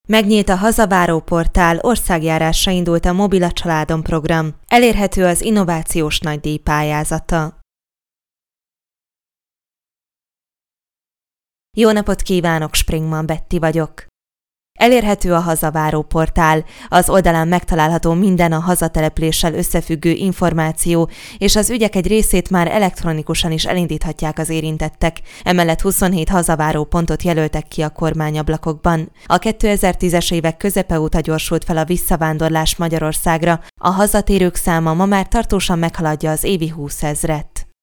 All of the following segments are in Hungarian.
Megnyílt a Hazaváró portál, országjárásra indult a Mobil a családom program. Elérhető az innovációs nagydíj pályázata. Jó napot kívánok, Springman Betty vagyok. Elérhető a Hazaváró portál, az oldalán megtalálható minden a hazatelepüléssel összefüggő információ, és az ügyek egy részét már elektronikusan is elindíthatják az érintettek. Emellett 27 hazaváró pontot jelöltek ki a kormányablakokban. A 2010-es évek közepe óta gyorsult fel a visszavándorlás Magyarországra, a hazatérők száma ma már tartósan meghaladja az évi 20 000-et.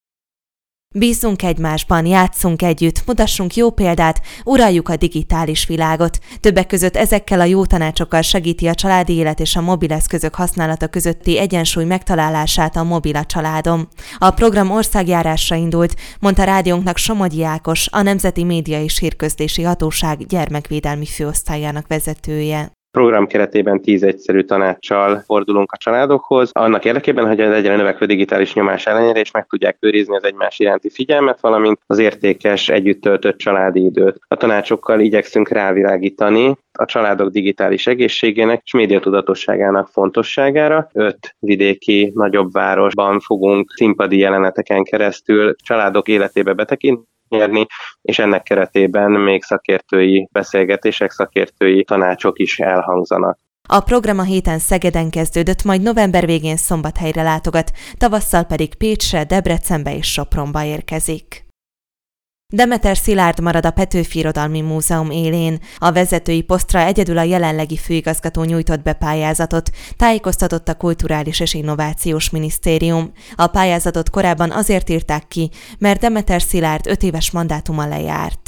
Bízzunk egymásban, játsszunk együtt, mutassunk jó példát, uraljuk a digitális világot. Többek között ezekkel a jó tanácsokkal segíti a családi élet és a mobileszközök használata közötti egyensúly megtalálását a Mobil a családom. A program országjárásra indult, mondta rádiónknak Somogyi Ákos, a Nemzeti Média és Hírközlési Hatóság gyermekvédelmi főosztályának vezetője. Program keretében 10 egyszerű tanáccsal fordulunk a családokhoz, annak érdekében, hogy az egyre növekvő digitális nyomás ellenére is meg tudják őrizni az egymás iránti figyelmet, valamint az értékes, együtt töltött családi időt. A tanácsokkal igyekszünk rávilágítani a családok digitális egészségének és médiatudatosságának fontosságára. 5 vidéki nagyobb városban fogunk színpadi jeleneteken keresztül családok életébe betekinteni, és ennek keretében még szakértői beszélgetések, szakértői tanácsok is elhangzanak. A program a héten Szegeden kezdődött, majd november végén Szombathelyre látogat, tavasszal pedig Pécsre, Debrecenbe és Sopronba érkezik. Demeter Szilárd marad a Petőfi Irodalmi Múzeum élén. A vezetői posztra egyedül a jelenlegi főigazgató nyújtott be pályázatot, tájékoztatott a Kulturális és Innovációs Minisztérium. A pályázatot korábban azért írták ki, mert Demeter Szilárd 5 éves mandátuma lejárt.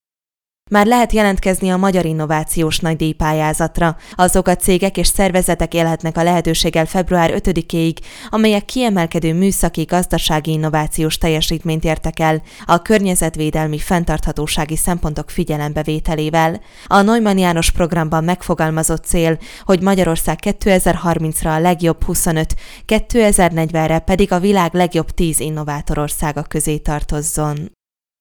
Már lehet jelentkezni a Magyar Innovációs Nagydíj pályázatra. Azok a cégek és szervezetek élhetnek a lehetőséggel február 5-ig, amelyek kiemelkedő műszaki, gazdasági innovációs teljesítményt értek el a környezetvédelmi, fenntarthatósági szempontok figyelembevételével. A Neumann János programban megfogalmazott cél, hogy Magyarország 2030-ra a legjobb 25, 2040-re pedig a világ legjobb 10 innovátorországa közé tartozzon.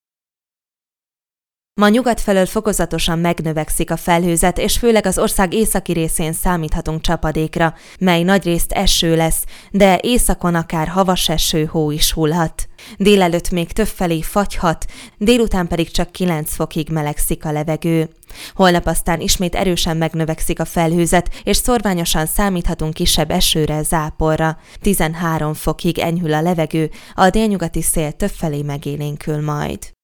Ma nyugat felől fokozatosan megnövekszik a felhőzet, és főleg az ország északi részén számíthatunk csapadékra, mely nagyrészt eső lesz, de északon akár havas eső, hó is hullhat. Délelőtt még többfelé fagyhat, délután pedig csak 9 fokig melegszik a levegő. Holnap aztán ismét erősen megnövekszik a felhőzet, és szorványosan számíthatunk kisebb esőre, záporra. 13 fokig enyhül a levegő, a délnyugati szél többfelé megélénkül majd.